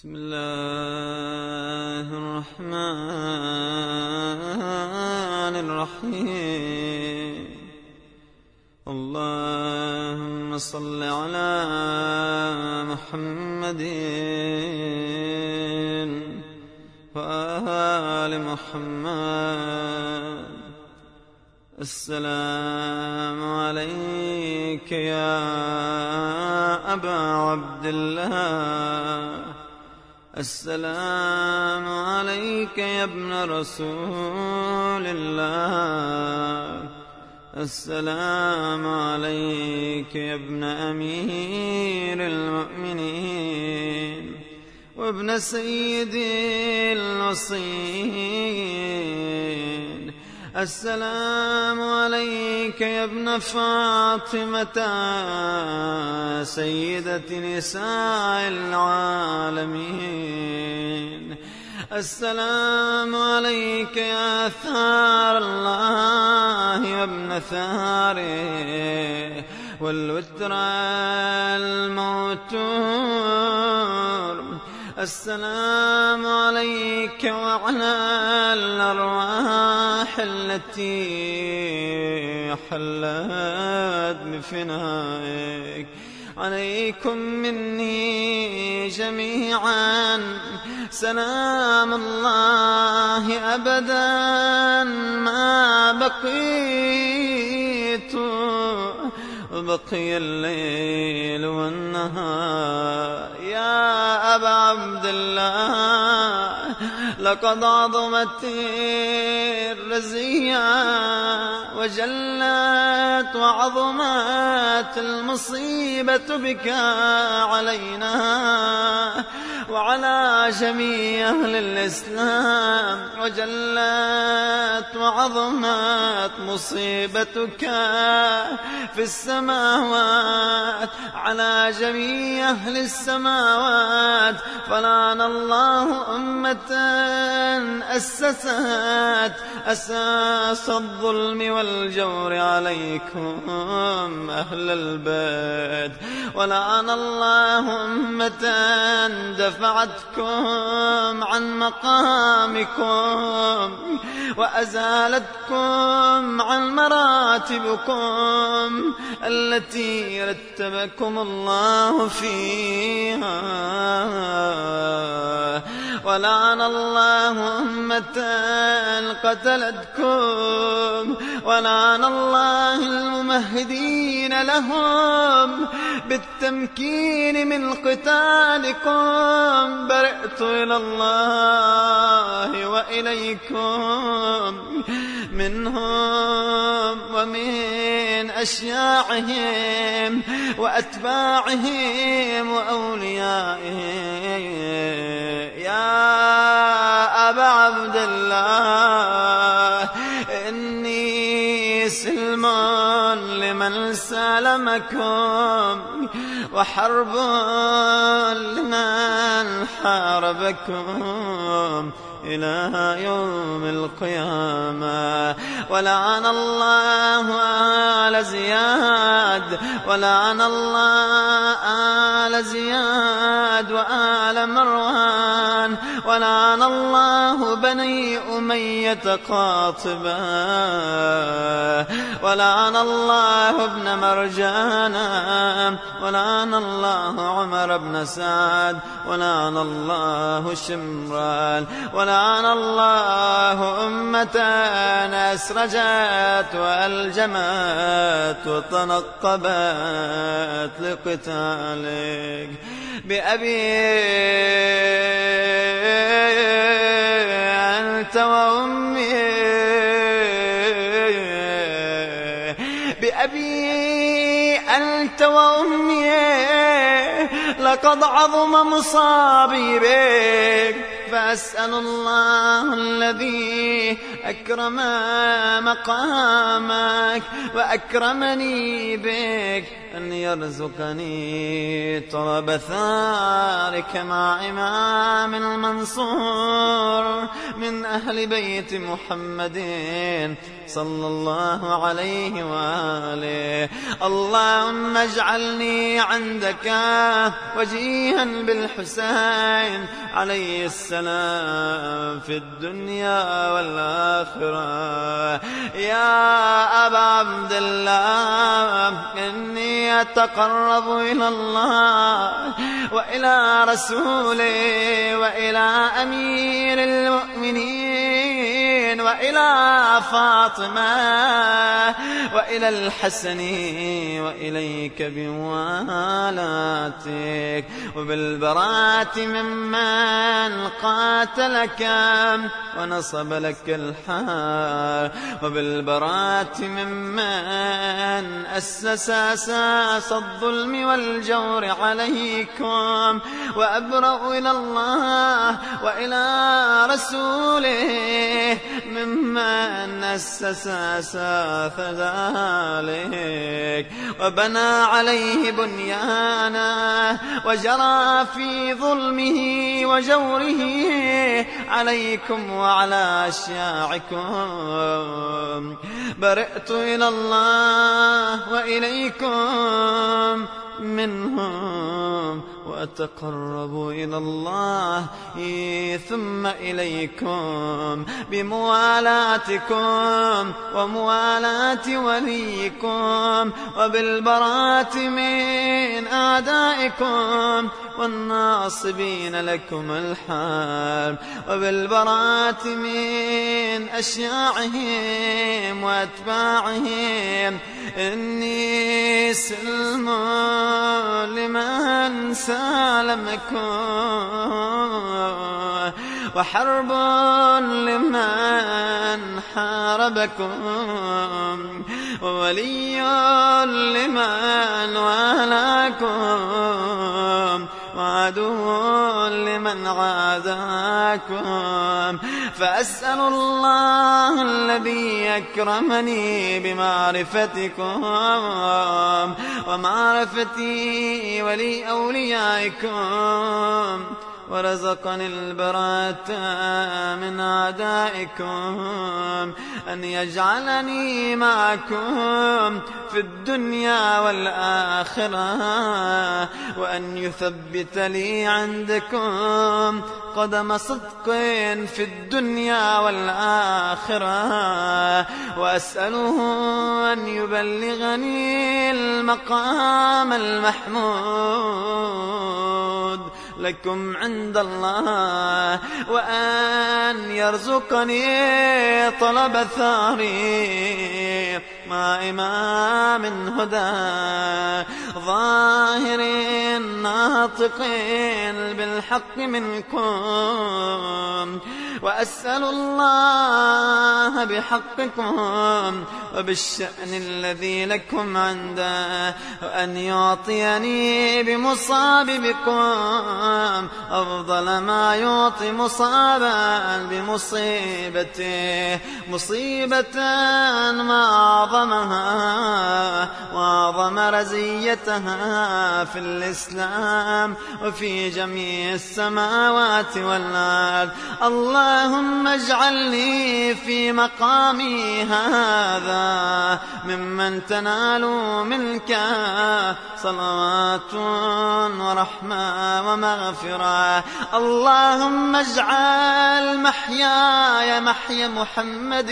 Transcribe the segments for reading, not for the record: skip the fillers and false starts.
بسم الله الرحمن الرحيم. اللهم صل على محمد وآل محمد. السلام عليك يا أبا عبد الله، السلام عليك يا ابن رسول الله، السلام عليك يا ابن أمير المؤمنين وابن سيد الوصيين. السلام عليك يا ابن فاطمة سيدة نساء العالمين. السلام عليك يا ثار الله وابن ثاره والوتر الموتور. السلام عليك وعلى الأرواح التي حلت بفنائك. عليكم مني جميعا سلام الله أبدا ما بقيت وبقي الليل والنهار. يا أبا عبد الله، لقد عظمت الرزية وجلت وعظمت المصيبة بك علينا وعلى جميع أهل الإسلام، وجلت وعظمت مصيبتك في السماوات على جميع أهل السماوات. فلعن الله أمة أسست أساس الظلم والجور عليكم أهل البيت، ولعن الله أمة دفعتكم عن مقامكم وأزالتكم عن مراتبكم التي رتبكم الله فيها. ولعن الله أمة قتلتكم، ولعن الله الممهدين لهم بالتمكين من قتالكم. برئت إلى الله وإليكم منهم ومن أشياعهم وأتباعهم وأوليائهم. يا أبا عبد الله، إني سلم لمن سالمكم وحرب لمن حاربكم إلى يوم القيامة. ولعن الله آل زياد، ولعن الله آل زياد وآل مروان، ولعن الله بني أمية قاطبة، ولعن الله ابن مرجانا، ولعن الله عمر بن سعد، ولعن الله شمران، ولعن الله أمة أسرجت وألجمت وتنقبت لقتالك. بأبي أنت وأمي، بأبي أنت وأمي، لقد عظم مصابي بك، فأسأل الله الذي أكرم مقامك وأكرمني بك أن يرزقني طلب ثارك مع إمام المنصور من أهل بيت محمد صلى الله عليه وآله. اللهم اجعلني عندك وجيها بالحسين عليه السلام في الدنيا والآخرة. يا أبا عبد الله إني أتقرب إلى الله وإلى رسوله وإلى أمير المؤمنين وإلى فاطمة وإلى الحسن وإليك بموالاتك وبالبراءة ممن قاتلك ونصب لك الحال وبالبراءة ممن أسس أساس الظلم والجور عليكم. وأبرأ إلى الله وإلى رسوله ممن أسس أساس ذلك وبنى عليه بنيانا وجرى في ظلمه وجوره عليكم وعلى أشياعكم. برئت إلى الله وإليكم منهم وأتقرب إلى الله ثم إليكم بموالاتكم وموالاة وليكم وبالبراءة من أعدائكم والناصبين لكم الحال وبالبراءة من أشياعهم وأتباعهم. إني سلم لمن سالمكم وحرب لمن حاربكم وولي لمن والاكم وعدو لمن عاداكم. فأسأل الله الذي أكرمني بمعرفتكم ومعرفتي ولي أوليائكم ورزقني البراءة من أعدائكم أن يجعلني معكم في الدنيا والآخرة وأن يثبت لي عندكم قدم صدق في الدنيا والآخرة. وأسأله أن يبلغني المقام المحمود لكم عند الله وأن يرزقني طلب ثاري مع إمام هدى ظاهر ناطق بالحق منكم. وأسأل الله بحقكم وبالشأن الذي لكم عنده أن يعطيني بمصاب بكم أفضل ما يعطي مصابا بمصيبته مصيبة ما أعظمها وأعظم رزيتها في الإسلام وفي جميع السماوات والأرض. اللهم اجعلني في مقامي هذا ممن تنال منك صلوات ورحمة ومغفرة. اللهم اجعل محياي محيا محمد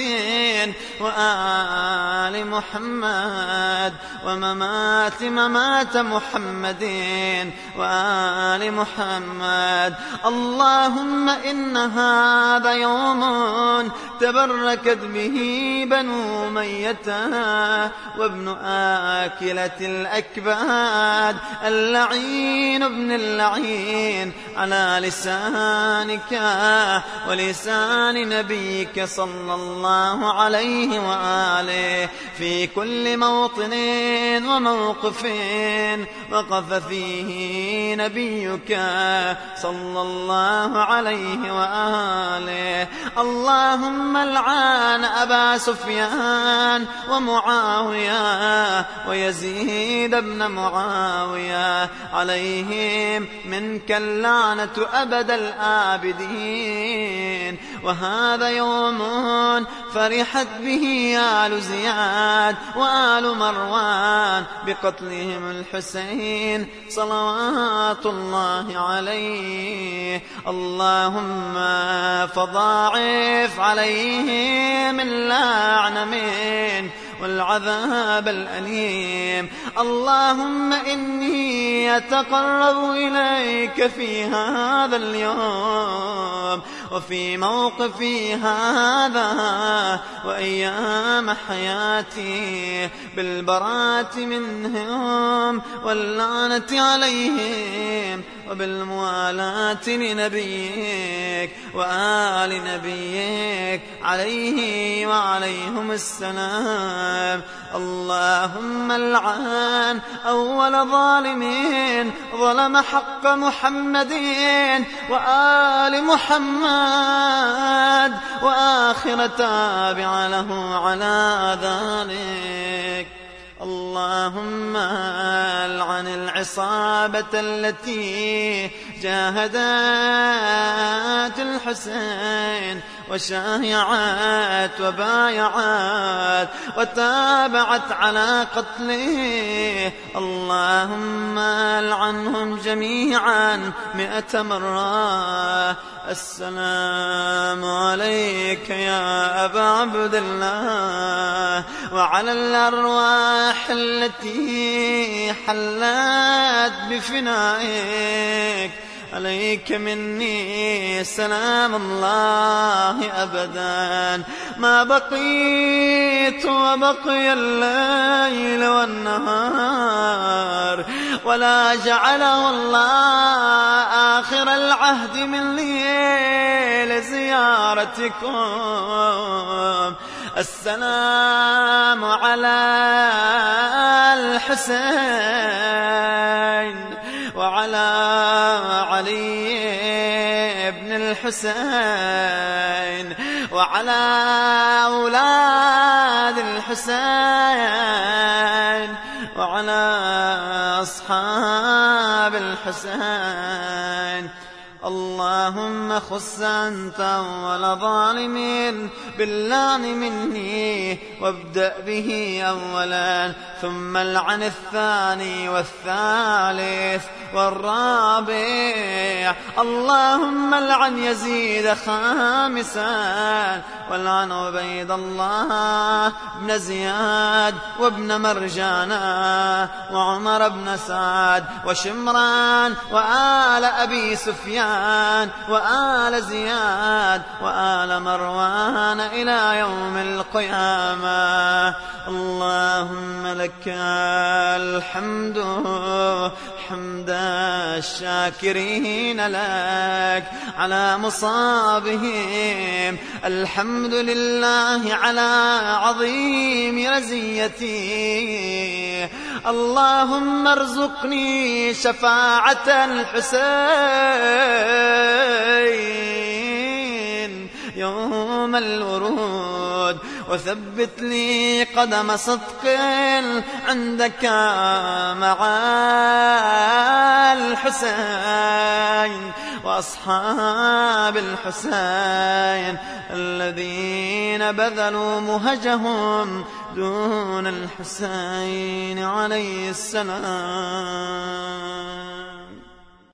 وآل محمد وممات ممات محمد وآل محمد. اللهم إن هذا يوم تبركت به بنو أمية وابن آكلة الأكباد اللعين ابن اللعين على لسانك ولسان نبيك صلى الله عليه وآله في كل موطن وموقف وقف فيه نبيك صلى الله عليه وآله. اللهم العن أبا سفيان ومعاوية ويزيد بن معاوية، عليهم منك اللعنة أبد الآبدين. وهذا يوم فرحت به آل زياد وآل مروان بقتلهم الحسين صلوات الله عليه. اللهم فضاعف عليهم اللعن من والعذاب الأليم. اللهم إني أتقرب إليك في هذا اليوم وفي موقفي هذا وأيام حياتي بالبراءة منهم واللعنة عليهم وبالموالاة لنبيك وآل نبيك عليه وعليهم السلام. اللهم العن أول ظالمين ظلم حق محمد وآل محمد وآخر تابع له على ذلك. اللهم العن العصابة التي جاهدت الحسين وشايعت وبايعت وتابعت على قتله. اللهم العنهم جميعا 100 مرة. السلام عليك يا أبا عبد الله وعلى الأرواح التي حلت بفنائك. عليك مني سلام الله أبدا ما بقيت وبقي الليل والنهار، ولا جعله الله آخر العهد من ليل زيارتكم. السلام على الحسين وعلى علي بن الحسين وعلى أولاد الحسين وعلى أصحاب الحسين. اللهم خص أنت أول ظالم باللعن مني وابدأ به أولا، ثم العن الثاني والثالث والرابع. اللهم العن يزيد خامسا، والعن عبيد الله بن زياد وابن مرجانا وعمر بن سعد وشمران وآل أبي سفيان وآل زياد وآل مروان إلى يوم القيامة. اللهم لك الحمد حمد الشاكرين لك على مصابهم. الحمد لله على عظيم رزيتي. اللهم ارزقني شفاعة الحسين يوم الورود، وثبت لي قدم صدق عندك مع الحسين وأصحاب الحسين الذين بذلوا مهجهم دون الحسين عليه السلام.